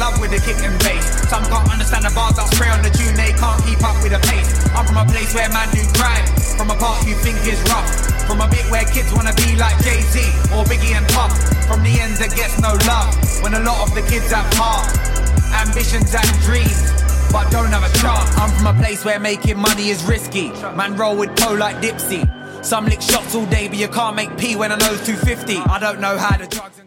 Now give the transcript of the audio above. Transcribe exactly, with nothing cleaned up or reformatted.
love with the kick and bass. Some can't understand the bars I spray on the tune, they can't keep up with the pace. I'm from a place where man do crime, from a part you think is rough, from a bit where kids wanna be like Jay-Z or Biggie and Puff. From the ends that gets no love, when a lot of the kids have heart, ambitions and dreams, but don't have a chance. I'm from a place where making money is risky. Man roll with Poe like Dipsy. Some lick shots all day, but you can't make P when I know's two fifty. I don't know how the drugs and